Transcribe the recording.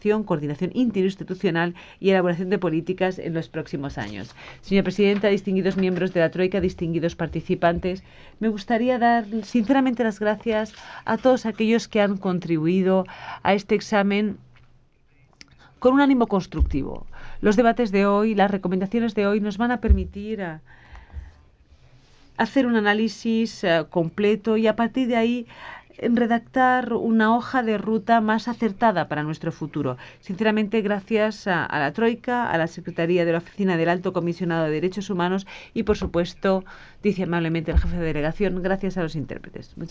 coordinación interinstitucional y elaboración de políticas en los próximos años. Señora Presidenta, distinguidos miembros de la Troika, distinguidos participantes, me gustaría dar sinceramente las gracias a todos aquellos que han contribuido a este examen con un ánimo constructivo. Los debates de hoy, las recomendaciones de hoy nos van a permitir hacer un análisis completo y a partir de ahí redactar una hoja de ruta más acertada para nuestro futuro. Sinceramente, gracias a la Troika, a la Secretaría de la Oficina del Alto Comisionado de Derechos Humanos y, por supuesto, dice amablemente el jefe de delegación, gracias a los intérpretes.